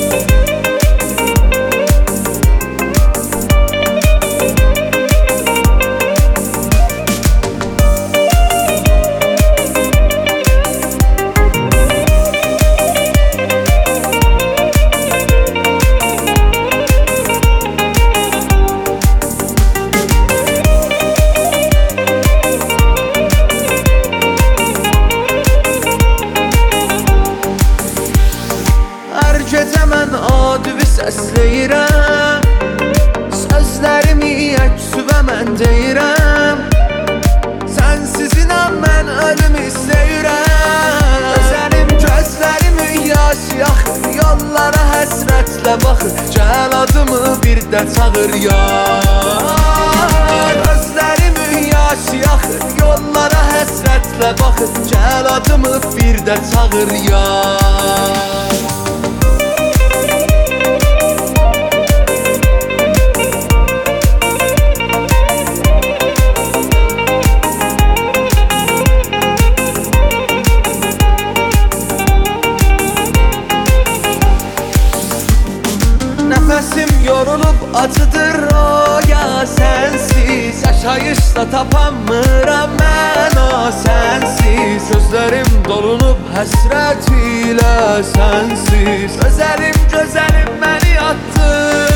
Gecə mən adivi səsləyirəm, sözlərimi əksüvə mən deyirəm. Sənsiz inan mən ölüm istəyirəm. Gözəlim gözlərimi yaş yaxır, yollara həsrətlə baxır. Gəl adımı bir də çağır yar. Gözlərimi yaş yaxır, yollara həsrətlə baxır. Gəl adımı bir də çağır yar. Nəfəsim yorulub acıdır o ya sənsiz. Yaşayışda tapamıram mən o sənsiz. Sözlərim dolunub həsrət ilə sənsiz. Gözəlim gözəlim məni attın.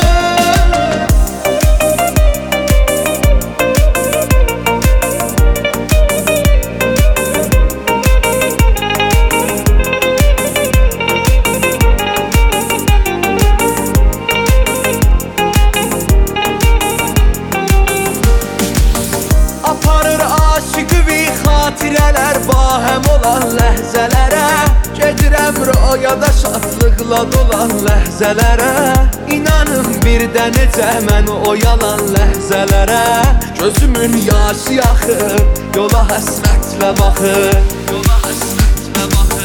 Xatirələr bahəm olan ləhzələrə, gedirəm rüyada şadlıqla dolan ləhzələrə. İnanın bir də necə mən o yalan ləhzələrə. Gözümün yaşı yaxır, yola həsrətlə baxır. Yola həsrətlə baxır.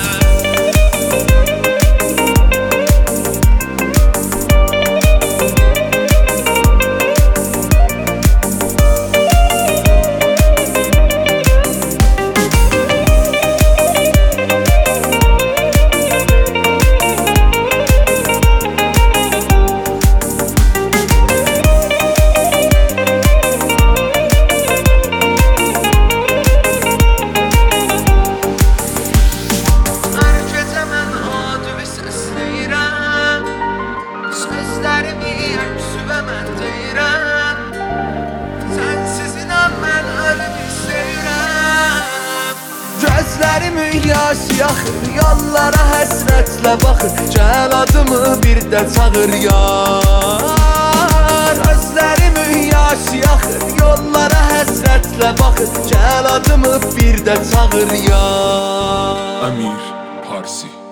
Gözlərimi yaş yaxır, yollara həsrətlə baxır. Gəl adımı bir də çağır yar. Gözlərimi yaş yaxır, yollara həsrətlə baxır. Gəl adımı bir də çağır yar. Amir Parsi.